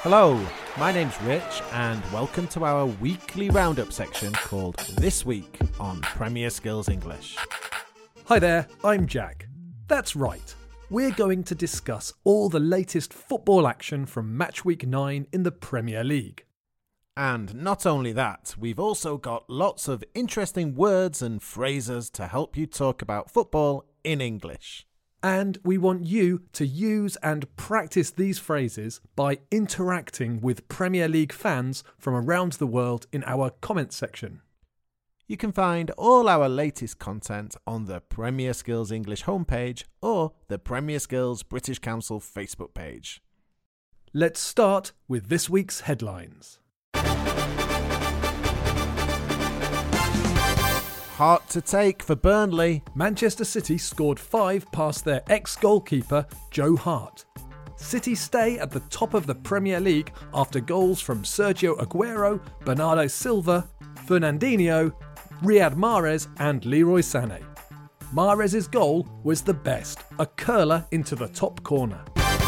Hello, my name's Rich and welcome to our weekly roundup section called This Week on Premier Skills English. Hi there, I'm Jack. That's right, we're going to discuss all the latest football action from Match Week 9 in the Premier League. And not only that, we've also got lots of interesting words and phrases to help you talk about football in English. And we want you to use and practice these phrases by interacting with Premier League fans from around the world in our comments section. You can find all our latest content on the Premier Skills English homepage or the Premier Skills British Council Facebook page. Let's start with this week's headlines. Hard to take for Burnley. Manchester City scored 5 past their ex-goalkeeper Joe Hart. City stay at the top of the Premier League after goals from Sergio Aguero, Bernardo Silva, Fernandinho, Riyad Mahrez and Leroy Sané. Mahrez's goal was the best, a curler into the top corner.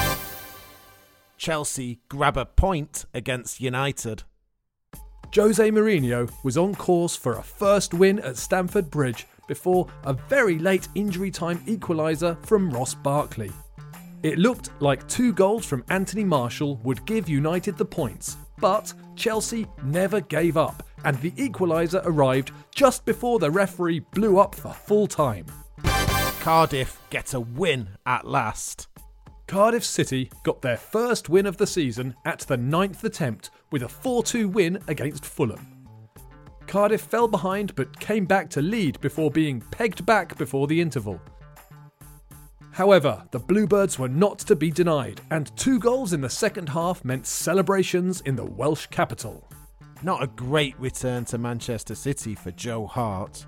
Chelsea grab a point against United. Jose Mourinho was on course for a first win at Stamford Bridge before a very late injury time equaliser from Ross Barkley. It looked like 2 goals from Anthony Martial would give United the points, but Chelsea never gave up and the equaliser arrived just before the referee blew up for full time. Cardiff get a win at last. Cardiff City got their first win of the season at the 9th attempt with a 4-2 win against Fulham. Cardiff fell behind but came back to lead before being pegged back before the interval. However, the Bluebirds were not to be denied, and 2 goals in the second half meant celebrations in the Welsh capital. Not a great return to Manchester City for Joe Hart.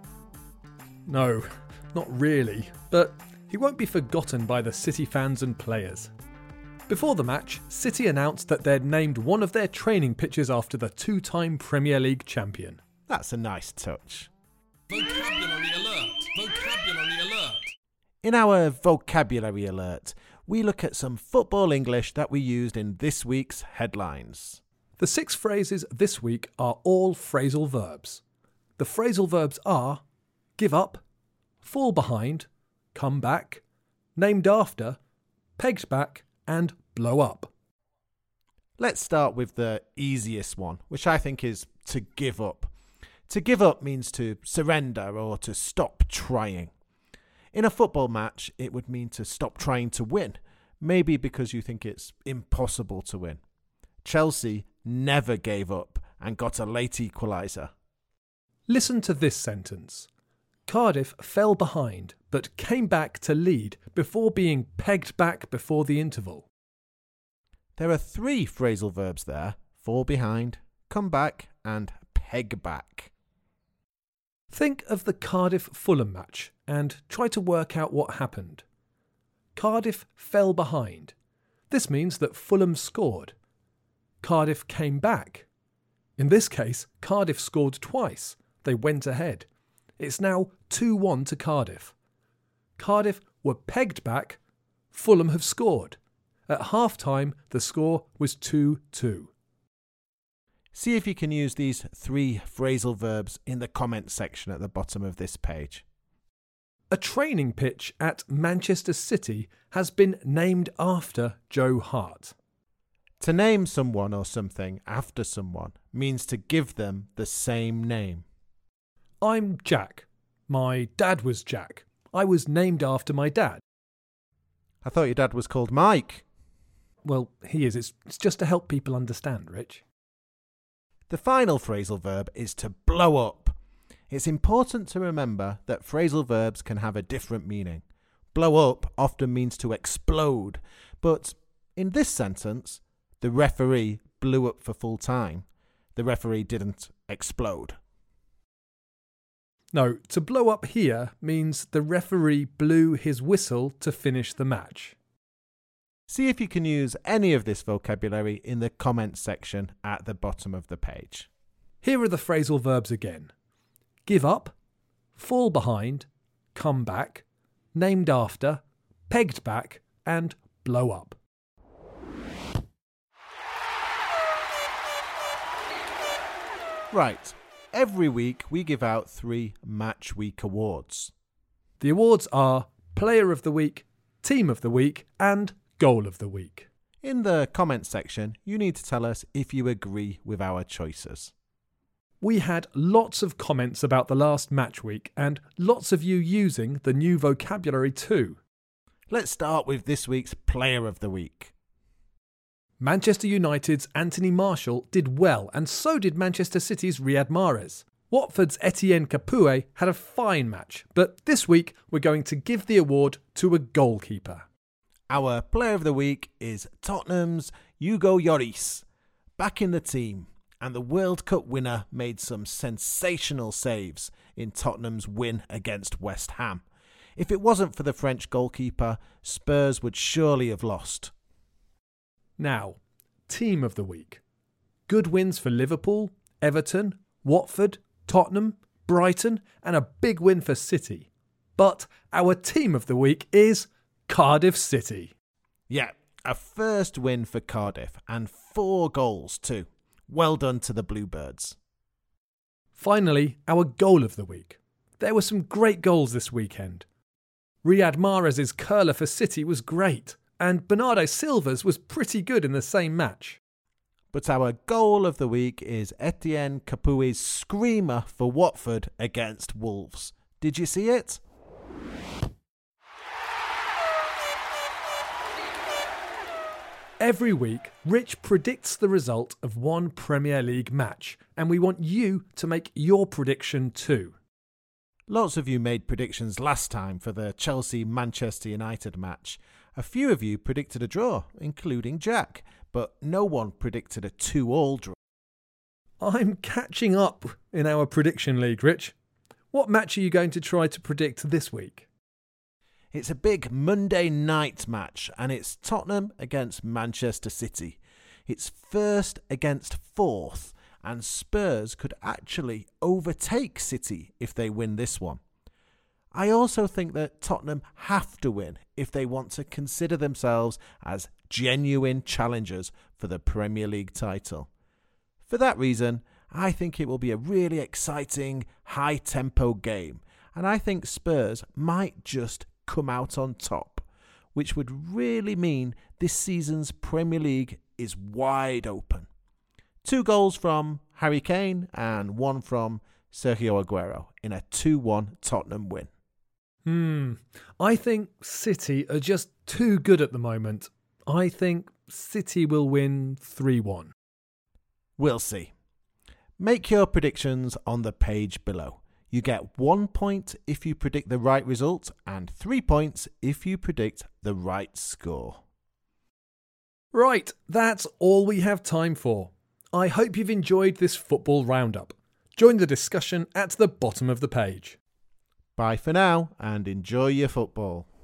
No, not really, but he won't be forgotten by the City fans and players. Before the match, City announced that they'd named one of their training pitches after the 2-time Premier League champion. That's a nice touch. Vocabulary alert! Vocabulary alert! In our vocabulary alert, we look at some football English that we used in this week's headlines. The 6 phrases this week are all phrasal verbs. The phrasal verbs are give up, fall behind, come back, named after, pegged back, and blow up. Let's start with the easiest one, which I think is to give up. To give up means to surrender or to stop trying. In a football match, it would mean to stop trying to win, maybe because you think it's impossible to win. Chelsea never gave up and got a late equaliser. Listen to this sentence. Cardiff fell behind but came back to lead before being pegged back before the interval. There are 3 phrasal verbs there: fall behind, come back and peg back. Think of the Cardiff-Fulham match and try to work out what happened. Cardiff fell behind. This means that Fulham scored. Cardiff came back. In this case, Cardiff scored twice. They went ahead. It's now 2-1 to Cardiff. Cardiff were pegged back. Fulham have scored. At half-time, the score was 2-2. See if you can use these 3 phrasal verbs in the comments section at the bottom of this page. A training pitch at Manchester City has been named after Joe Hart. To name someone or something after someone means to give them the same name. I'm Jack. My dad was Jack. I was named after my dad. I thought your dad was called Mike. Well, he is. It's just to help people understand, Rich. The final phrasal verb is to blow up. It's important to remember that phrasal verbs can have a different meaning. Blow up often means to explode, but in this sentence, the referee blew up for full time. The referee didn't explode. No, to blow up here means the referee blew his whistle to finish the match. See if you can use any of this vocabulary in the comments section at the bottom of the page. Here are the phrasal verbs again. Give up, fall behind, come back, named after, pegged back, and blow up. Right, every week we give out 3 Match Week awards. The awards are Player of the Week, Team of the Week and Goal of the Week. In the comments section, you need to tell us if you agree with our choices. We had lots of comments about the last match week and lots of you using the new vocabulary too. Let's start with this week's Player of the Week. Manchester United's Anthony Martial did well, and so did Manchester City's Riyad Mahrez. Watford's Etienne Capoue had a fine match, but this week we're going to give the award to a goalkeeper. Our Player of the Week is Tottenham's Hugo Lloris, back in the team, and the World Cup winner made some sensational saves in Tottenham's win against West Ham. If it wasn't for the French goalkeeper, Spurs would surely have lost. Now, Team of the Week. Good wins for Liverpool, Everton, Watford, Tottenham, Brighton, and a big win for City. But our Team of the Week is Cardiff City. Yeah, a first win for Cardiff, and 4 goals too. Well done to the Bluebirds. Finally, our Goal of the Week. There were some great goals this weekend. Riyad Mahrez's curler for City was great, and Bernardo Silva's was pretty good in the same match. But our Goal of the Week is Etienne Capoue's screamer for Watford against Wolves. Did you see it? Every week, Rich predicts the result of one Premier League match, and we want you to make your prediction too. Lots of you made predictions last time for the Chelsea-Manchester United match. A few of you predicted a draw, including Jack, but no one predicted a 2-2 draw. I'm catching up in our prediction league, Rich. What match are you going to try to predict this week? It's a big Monday night match, and it's Tottenham against Manchester City. It's first against fourth, and Spurs could actually overtake City if they win this one. I also think that Tottenham have to win if they want to consider themselves as genuine challengers for the Premier League title. For that reason, I think it will be a really exciting, high-tempo game, and I think Spurs might just come out on top, which would really mean this season's Premier League is wide open. 2 goals from Harry Kane and 1 from Sergio Aguero in a 2-1 Tottenham win. I think City are just too good at the moment. I think City will win 3-1. We'll see. Make your predictions on the page below. You get 1 point if you predict the right result and 3 points if you predict the right score. Right, that's all we have time for. I hope you've enjoyed this football roundup. Join the discussion at the bottom of the page. Bye for now and enjoy your football.